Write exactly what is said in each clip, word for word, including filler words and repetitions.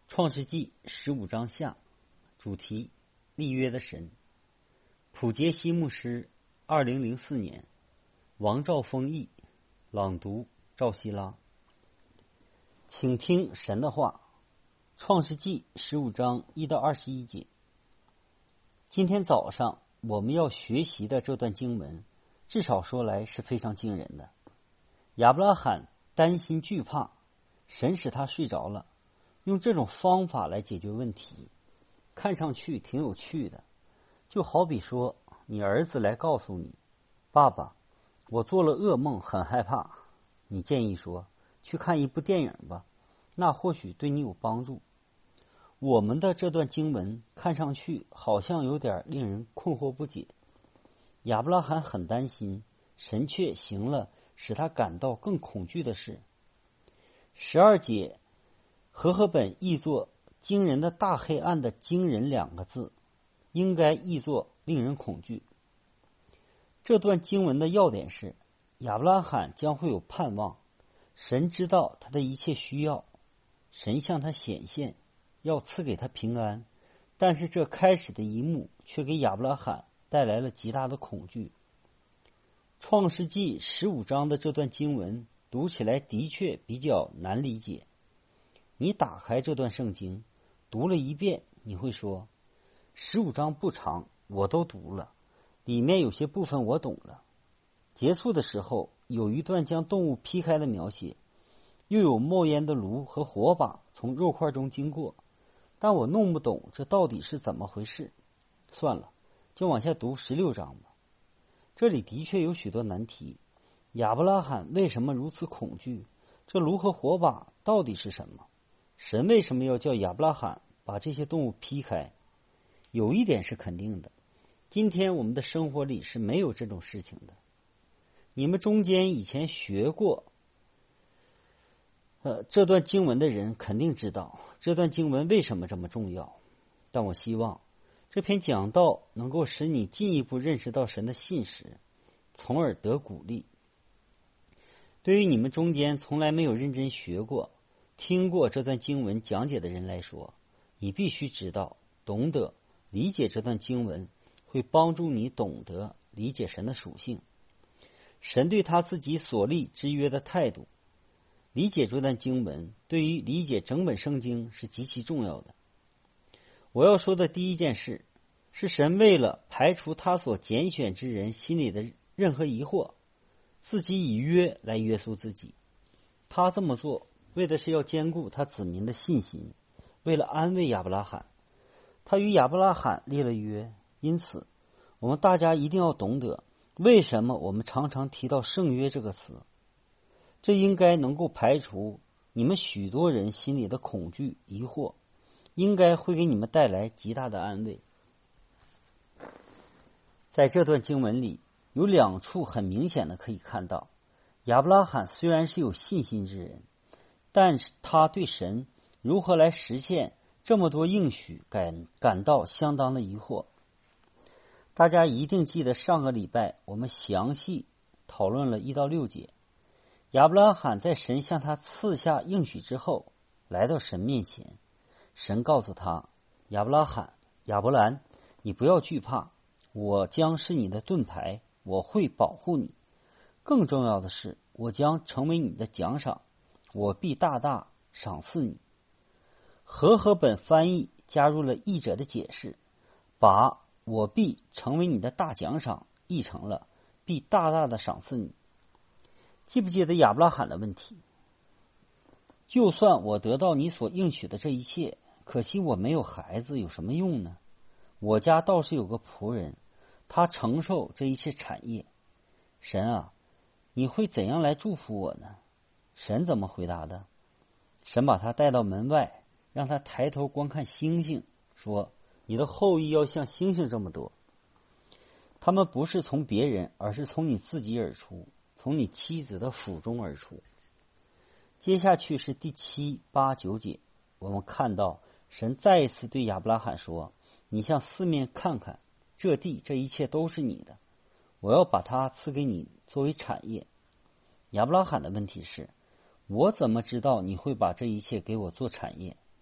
创世纪十五章下，主题立约的神。普杰西牧师，二零零四年，王兆丰译，朗读赵希拉。请听神的话，创世纪十五章一到二十一节。今天早上我们要学习的这段经文，至少说来是非常惊人的。亚伯拉罕担心惧怕，神使他睡着了，用这种方法来解决问题，看上去挺有趣的。就好比说，你儿子来告诉你，爸爸，我做了噩梦，很害怕。你建议说，去看一部电影吧，那或许对你有帮助。我们的这段经文看上去好像有点令人困惑不解。亚伯拉罕很担心，神却行了使他感到更恐惧的事。十二节和合本译作惊人的大黑暗的惊人两个字，应该译作令人恐惧。这段经文的要点是，亚伯拉罕将会有盼望，神知道他的一切需要，神向他显现，要赐给他平安，但是这开始的一幕却给亚伯拉罕带来了极大的恐惧。创世纪十五章的这段经文读起来的确比较难理解。你打开这段圣经，读了一遍，你会说，十五章不长，我都读了，里面有些部分我懂了。结束的时候，有一段将动物劈开的描写，又有冒烟的炉和火把从肉块中经过，但我弄不懂这到底是怎么回事。算了，就往下读十六章吧。这里的确有许多难题。亚伯拉罕为什么如此恐惧？这炉和火把到底是什么？神为什么要叫亚伯拉罕把这些动物劈开？有一点是肯定的，今天我们的生活里是没有这种事情的。你们中间以前学过呃，这段经文的人肯定知道这段经文为什么这么重要，但我希望这篇讲道能够使你进一步认识到神的信实，从而得鼓励。对于你们中间从来没有认真学过听过这段经文讲解的人来说，你必须知道，懂得理解这段经文会帮助你懂得理解神的属性，神对他自己所立之约的态度。理解这段经文对于理解整本圣经是极其重要的。我要说的第一件事是，神为了排除他所拣选之人心里的任何疑惑，自己以约来约束自己。他这么做为的是要兼顾他子民的信心，为了安慰亚伯拉罕，他与亚伯拉罕立了约。因此我们大家一定要懂得，为什么我们常常提到圣约这个词。这应该能够排除你们许多人心里的恐惧疑惑，应该会给你们带来极大的安慰。在这段经文里有两处很明显的可以看到，亚伯拉罕虽然是有信心之人，但是他对神如何来实现这么多应许感感到相当的疑惑。大家一定记得上个礼拜我们详细讨论了一到六节。亚伯拉罕在神向他赐下应许之后，来到神面前，神告诉他，亚伯拉罕，亚伯兰，你不要惧怕，我将是你的盾牌，我会保护你。更重要的是，我将成为你的奖赏，我必大大赏赐你。和合本翻译加入了译者的解释，把我必成为你的大奖赏译成了必大大的赏赐你。记不记得亚伯拉罕的问题？就算我得到你所应许的这一切，可惜我没有孩子，有什么用呢？我家倒是有个仆人，他承受这一切产业。神啊，你会怎样来祝福我呢？神怎么回答的？神把他带到门外，让他抬头观看星星，说，你的后裔要像星星这么多。他们不是从别人，而是从你自己而出，从你妻子的腹中而出。接下去是第七、八、九节，我们看到神再一次对亚伯拉罕说，你向四面看看，这地这一切都是你的，我要把它赐给你作为产业。亚伯拉罕的问题是，我怎么知道你会把这一切给我做产业？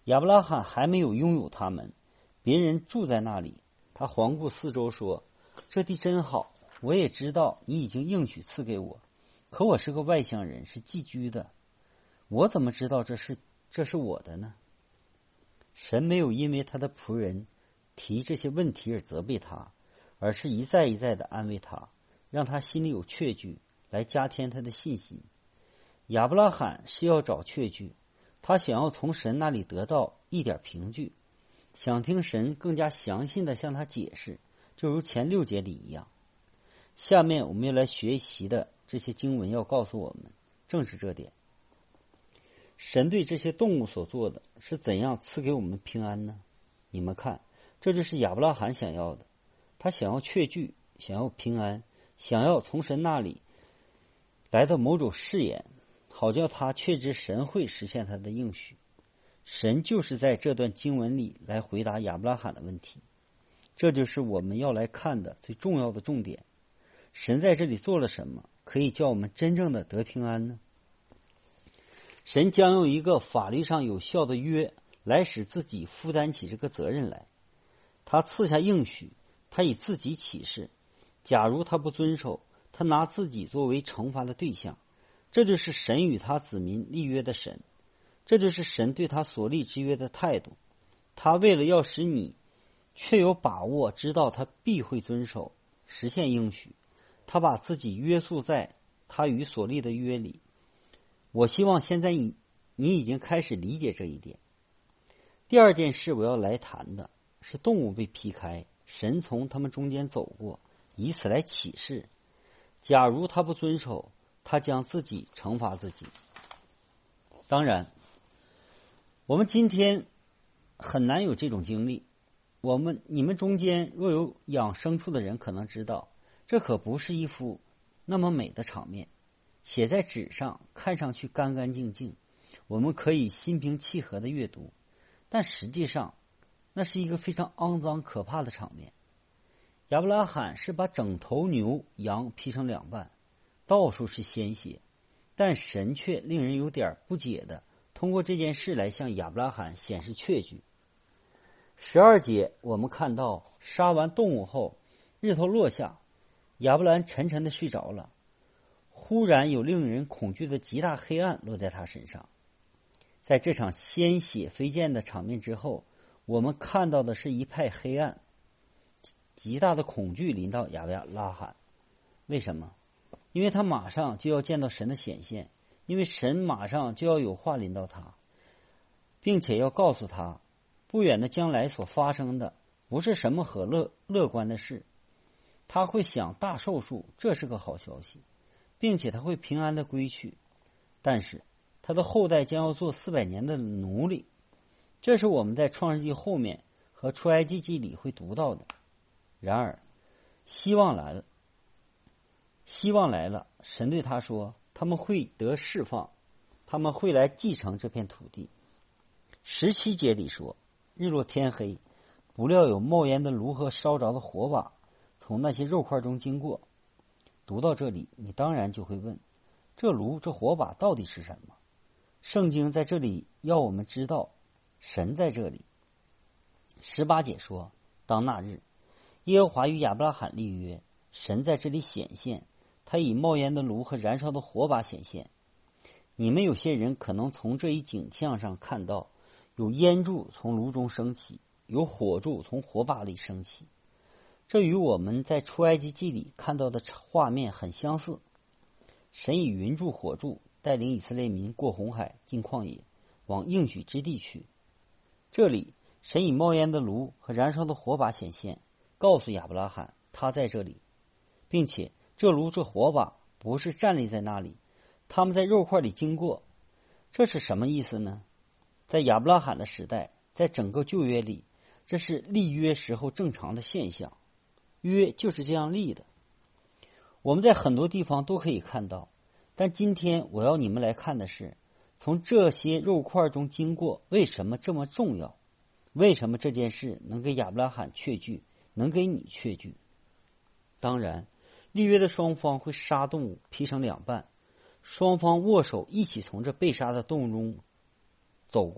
亚伯拉罕还没有拥有他们，别人住在那里。他环顾四周说：“这地真好，我也知道你已经应许赐给我，可我是个外乡人，是寄居的，我怎么知道这是这是我的呢？”神没有因为他的仆人提这些问题而责备他，而是一再一再的安慰他，让他心里有确据，来加添他的信心。亚伯拉罕是要找确据，他想要从神那里得到一点凭据，想听神更加详细的向他解释，就如前六节里一样。下面我们要来学习的这些经文要告诉我们，正是这点。神对这些动物所做的是怎样赐给我们平安呢？你们看，这就是亚伯拉罕想要的，他想要确据，想要平安，想要从神那里来到某种誓言，好叫他确知神会实现他的应许。神就是在这段经文里来回答亚伯拉罕的问题，这就是我们要来看的最重要的重点。神在这里做了什么，可以叫我们真正的得平安呢？神将用一个法律上有效的约来使自己负担起这个责任来。他赐下应许，他以自己起誓，假如他不遵守，他拿自己作为惩罚的对象。这就是神与他子民立约的神，这就是神对他所立之约的态度。他为了要使你确有把握知道他必会遵守实现应许，他把自己约束在他与所立的约里。我希望现在你你已经开始理解这一点。第二件事我要来谈的是动物被劈开，神从他们中间走过，以此来启示，假如他不遵守，他将自己惩罚自己。当然，我们今天很难有这种经历。我们你们中间若有养牲畜的人，可能知道，这可不是一幅那么美的场面。写在纸上，看上去干干净净，我们可以心平气和的阅读，但实际上，那是一个非常肮脏可怕的场面。亚伯拉罕是把整头牛羊劈成两半，到处是鲜血，但神却令人有点不解的通过这件事来向亚伯拉罕显示确据。十二节我们看到，杀完动物后，日头落下，亚伯兰沉沉的睡着了。忽然有令人恐惧的极大黑暗落在他身上。在这场鲜血飞溅的场面之后，我们看到的是一派黑暗，极大的恐惧临到亚伯拉罕。为什么？因为他马上就要见到神的显现，因为神马上就要有话临到他，并且要告诉他，不远的将来所发生的不是什么可乐乐观的事。他会享大寿数，这是个好消息，并且他会平安的归去，但是他的后代将要做四百年的奴隶，这是我们在创世纪后面和出埃及记里会读到的。然而希望来了希望来了神对他说，他们会得释放，他们会来继承这片土地。十七节里说，日落天黑，不料有冒烟的炉和烧着的火把从那些肉块中经过。读到这里，你当然就会问，这炉这火把到底是什么？圣经在这里要我们知道，神在这里。十八节说，当那日，耶和华与亚伯拉罕立约，神在这里显现，他以冒烟的炉和燃烧的火把显现。你们有些人可能从这一景象上看到，有烟柱从炉中升起，有火柱从火把里升起。这与我们在出埃及记里看到的画面很相似。神以云柱火柱带领以色列民过红海，进旷野，往应许之地去。这里神以冒烟的炉和燃烧的火把显现，告诉亚伯拉罕他在这里，并且这炉这火把不是站立在那里，他们在肉块里经过。这是什么意思呢？在亚伯拉罕的时代，在整个旧约里，这是立约时候正常的现象，约就是这样立的。我们在很多地方都可以看到，但今天我要你们来看的是，从这些肉块中经过为什么这么重要？为什么这件事能给亚伯拉罕确据，能给你确据？当然，立约的双方会杀动物劈成两半，双方握手一起从这被杀的动物中走过，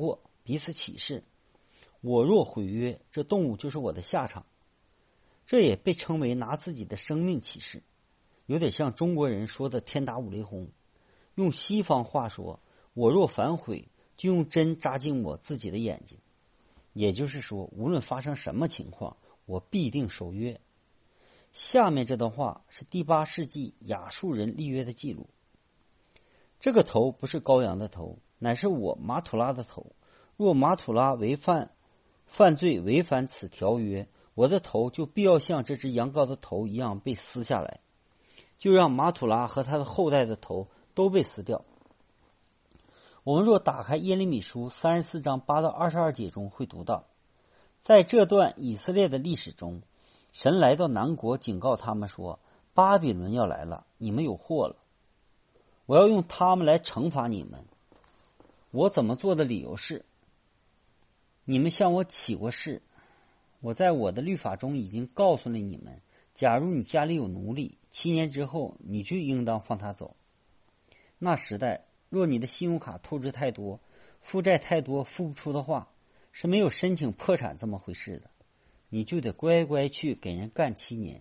彼此起誓，我若毁约，这动物就是我的下场。这也被称为拿自己的生命起誓，有点像中国人说的天打五雷轰。用西方话说，我若反悔，就用针扎进我自己的眼睛。也就是说，无论发生什么情况，我必定守约。下面这段话是第八世纪亚述人立约的记录。这个头不是羔羊的头，乃是我马土拉的头。若马土拉违犯犯罪违反此条约，我的头就必要像这只羊羔的头一样被撕下来，就让马土拉和他的后代的头都被撕掉。我们若打开耶利米书三十四章八到二十二节中会读到，在这段以色列的历史中，神来到南国警告他们说，巴比伦要来了，你们有祸了，我要用他们来惩罚你们。我怎么做的理由是，你们向我起过誓，我在我的律法中已经告诉了你们，假如你家里有奴隶，七年之后你就应当放他走。那时代若你的信用卡透支太多，负债太多付不出的话，是没有申请破产这么回事的，你就得乖乖去给人干七年。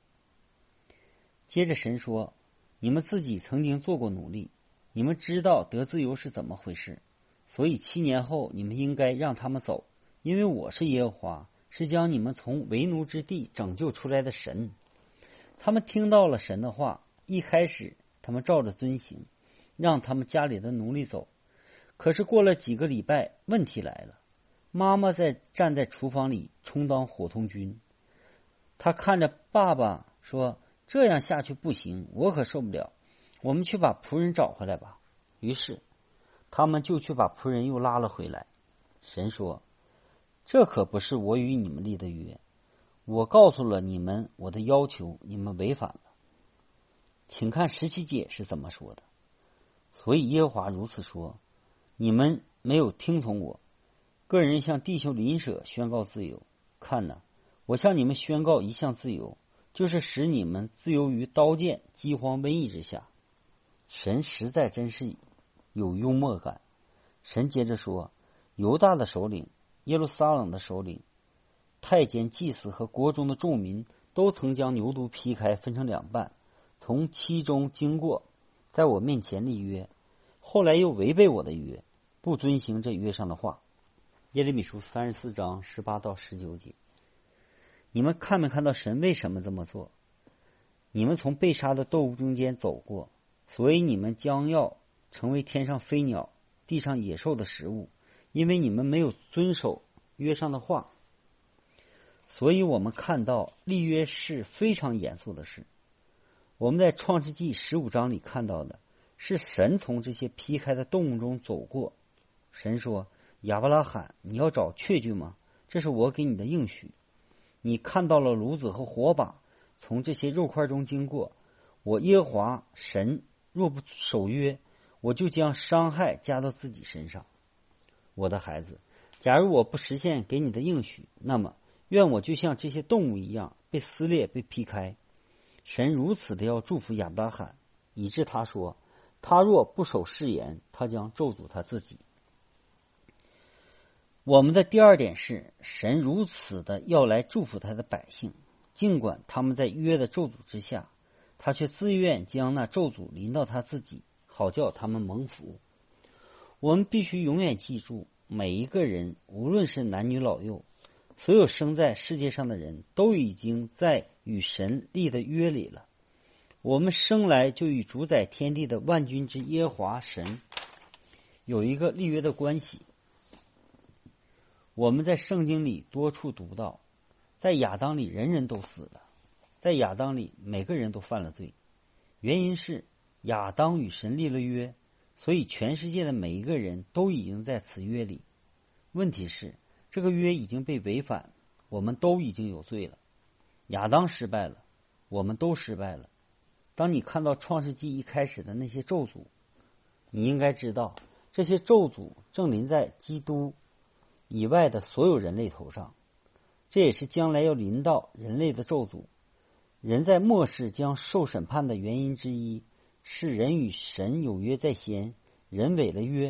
接着神说，你们自己曾经做过奴隶，你们知道得自由是怎么回事，所以七年后你们应该让他们走，因为我是耶和华，是将你们从为奴之地拯救出来的神。他们听到了神的话，一开始他们照着遵行，让他们家里的奴隶走。可是过了几个礼拜，问题来了，妈妈在站在厨房里充当伙同军。她看着爸爸说，这样下去不行，我可受不了，我们去把仆人找回来吧。于是他们就去把仆人又拉了回来。神说，这可不是我与你们立的约，我告诉了你们我的要求，你们违反了。请看十七节是怎么说的。所以耶和华如此说，你们没有听从我，个人向弟兄邻舍宣告自由。看哪，我向你们宣告一项自由，就是使你们自由于刀剑、饥荒、瘟疫之下。神实在真是有幽默感。神接着说，犹大的首领、耶路撒冷的首领、太监、祭司和国中的众民都曾将牛犊劈开，分成两半，从其中经过，在我面前立约，后来又违背我的约，不遵行这约上的话。耶利米书三十四章十八到十九节。你们看没看到神为什么这么做？你们从被杀的动物中间走过，所以你们将要成为天上飞鸟、地上野兽的食物，因为你们没有遵守约上的话。所以我们看到立约是非常严肃的事。我们在创世纪十五章里看到的是神从这些劈开的动物中走过。神说，亚伯拉罕，你要找确据吗？这是我给你的应许。你看到了炉子和火把从这些肉块中经过，我耶和华神若不守约，我就将伤害加到自己身上。我的孩子，假如我不实现给你的应许，那么愿我就像这些动物一样被撕裂、被劈开。神如此的要祝福亚伯拉罕，以致他说，他若不守誓言，他将咒诅他自己。我们的第二点是，神如此的要来祝福他的百姓，尽管他们在约的咒诅之下，他却自愿将那咒诅临到他自己，好叫他们蒙福。我们必须永远记住，每一个人，无论是男女老幼，所有生在世界上的人都已经在与神立的约里了。我们生来就与主宰天地的万军之耶和华神有一个立约的关系。我们在圣经里多处读到，在亚当里人人都死了，在亚当里每个人都犯了罪，原因是亚当与神立了约，所以全世界的每一个人都已经在此约里。问题是这个约已经被违反，我们都已经有罪了。亚当失败了，我们都失败了。当你看到创世纪一开始的那些咒诅，你应该知道这些咒诅正临在基督以外的所有人类头上，这也是将来要临到人类的咒诅。人在末世将受审判的原因之一是人与神有约在先，人违了约，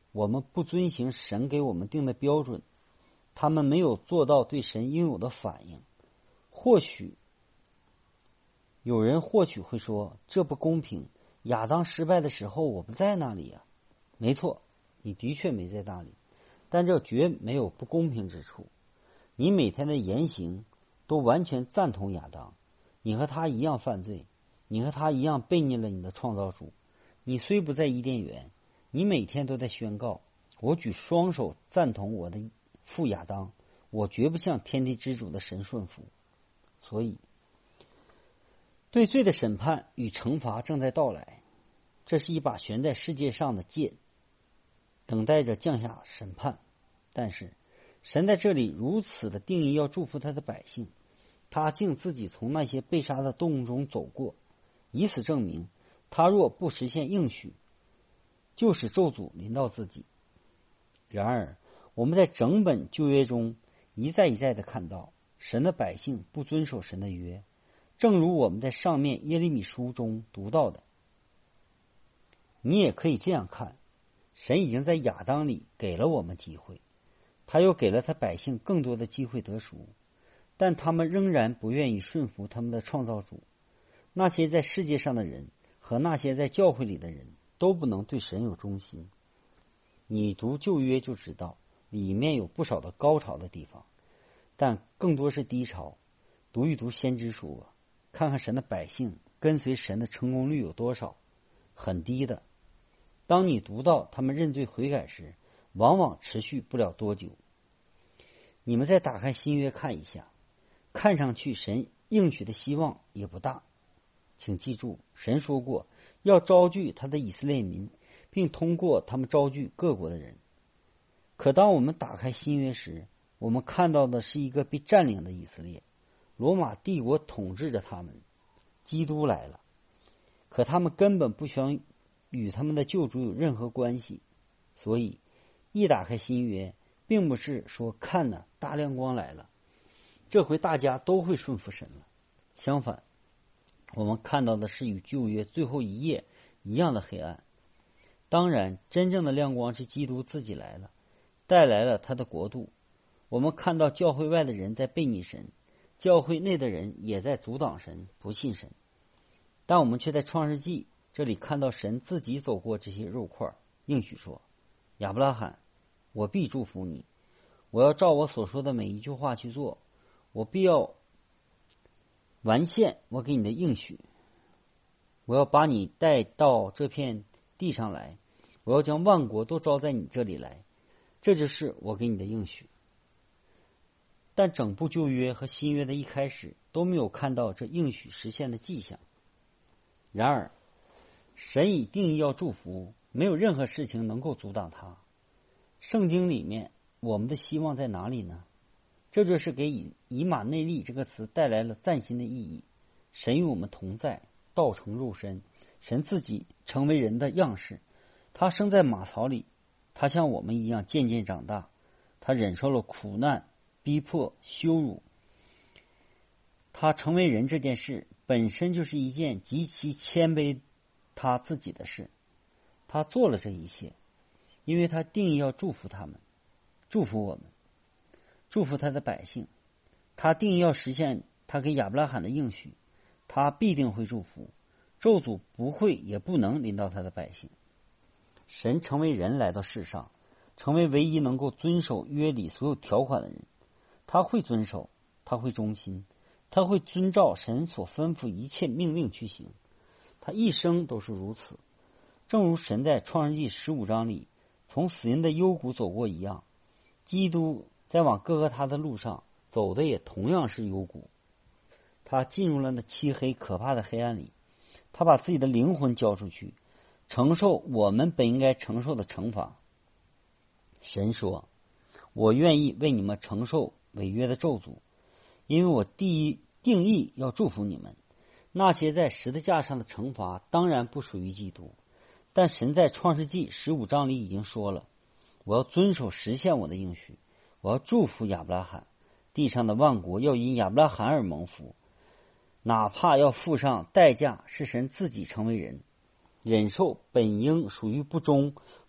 我们不遵行神给我们定的标准，他们没有做到对神应有的反应。或许有人或许会说，这不公平，亚当失败的时候我不在那里呀。没错，你的确没在那里，但这绝没有不公平之处。你每天的言行都完全赞同亚当，你和他一样犯罪，你和他一样背逆了你的创造主。你虽不在伊甸园，你每天都在宣告，我举双手赞同我的父亚当，我绝不向天地之主的神顺服。所以对罪的审判与惩罚正在到来，这是一把悬在世界上的剑，等待着降下审判。但是神在这里如此的定义要祝福他的百姓，他竟自己从那些被杀的动物中走过，以此证明他若不实现应许，就使咒诅临到自己。然而我们在整本旧约中一再一再的看到神的百姓不遵守神的约，正如我们在上面耶利米书中读到的。你也可以这样看，神已经在亚当里给了我们机会，他又给了他百姓更多的机会得赎，但他们仍然不愿意顺服他们的创造主。那些在世界上的人和那些在教会里的人都不能对神有忠心。你读旧约就知道，里面有不少的高潮的地方，但更多是低潮。读一读先知书吧，看看神的百姓跟随神的成功率有多少，很低的。当你读到他们认罪悔改时，往往持续不了多久。你们再打开新约看一下，看上去神应许的希望也不大。请记住，神说过要招聚他的以色列民，并通过他们招聚各国的人。可当我们打开新约时，我们看到的是一个被占领的以色列，罗马帝国统治着他们，基督来了，可他们根本不想与他们的救主有任何关系。所以一打开新约，并不是说看呢大亮光来了，这回大家都会顺服神了。相反，我们看到的是与旧约最后一页一样的黑暗。当然，真正的亮光是基督自己来了，带来了他的国度。我们看到教会外的人在背逆神，教会内的人也在阻挡神，不信神。但我们却在创世纪这里看到神自己走过这些肉块，应许说，亚伯拉罕，我必祝福你，我要照我所说的每一句话去做，我必要完现我给你的应许，我要把你带到这片地上来，我要将万国都招在你这里来，这就是我给你的应许。但整部旧约和新约的一开始都没有看到这应许实现的迹象。然而神已定义要祝福，没有任何事情能够阻挡他。圣经里面我们的希望在哪里呢？这就是给以以马内利这个词带来了崭新的意义。神与我们同在，道成肉身，神自己成为人的样式，他生在马槽里，他像我们一样渐渐长大，他忍受了苦难、逼迫、羞辱。他成为人这件事本身就是一件极其谦卑他自己的事，他做了这一切，因为他定义要祝福他们，祝福我们，祝福他的百姓。他定义要实现他给亚伯拉罕的应许，他必定会祝福，咒诅不会也不能临到他的百姓。神成为人来到世上，成为唯一能够遵守约里所有条款的人，他会遵守，他会忠心，他会遵照神所吩咐一切命令去行，他一生都是如此。正如神在创世纪十五章里从死人的幽谷走过一样，基督在往各个他的路上走的也同样是幽谷。他进入了那漆黑可怕的黑暗里，他把自己的灵魂交出去，承受我们本应该承受的惩罚。神说，我愿意为你们承受违约的咒诅，因为我第一定义要祝福你们。那些在十字架上的惩罚当然不属于基督，但神在创世纪十五章里已经说了，我要遵守实现我的应许，我要祝福亚伯拉罕，地上的万国要因亚伯拉罕而蒙福，哪怕要付上代价，是神自己成为人，忍受本应属于不忠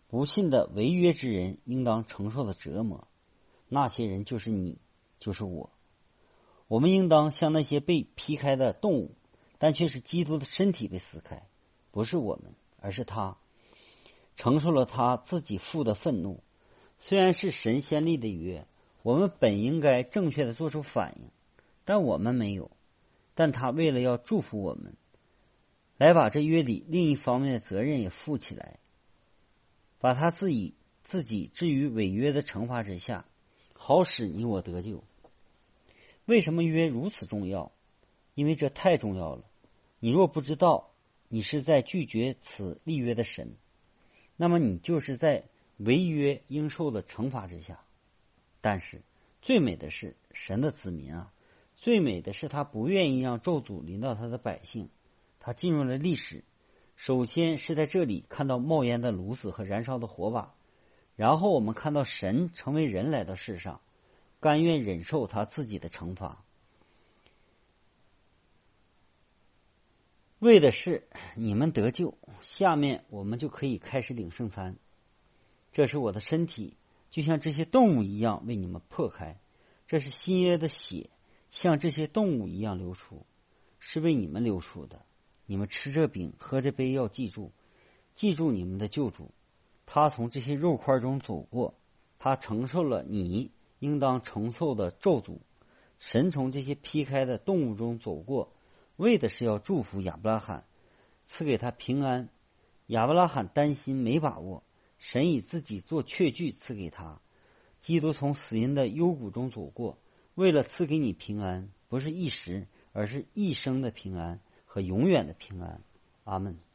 不信的违约之人应当承受的折磨，那些人就是你，就是我。我们应当像那些被劈开的动物，但却是基督的身体被撕开，不是我们，而是他，承受了他自己父的愤怒。虽然是神先立的约，我们本应该正确的做出反应，但我们没有。但他为了要祝福我们，来把这约里另一方面的责任也负起来，把他自己自己置于违约的惩罚之下，好使你我得救。为什么约如此重要？因为这太重要了。你若不知道你是在拒绝此立约的神，那么你就是在违约应受的惩罚之下。但是最美的是神的子民啊，最美的是他不愿意让咒诅临到他的百姓。他进入了历史，首先是在这里看到冒烟的炉子和燃烧的火把，然后我们看到神成为人来到世上，甘愿忍受他自己的惩罚，为的是你们得救。下面我们就可以开始领圣餐。这是我的身体，就像这些动物一样为你们破开，这是新约的血，像这些动物一样流出，是为你们流出的。你们吃这饼喝这杯要记住，记住你们的救主，他从这些肉块中走过，他承受了你应当承受的咒诅。神从这些劈开的动物中走过，为的是要祝福亚伯拉罕，赐给他平安。亚伯拉罕担心没把握，神以自己做确据赐给他。基督从死荫的幽谷中走过，为了赐给你平安，不是一时，而是一生的平安和永远的平安。阿们。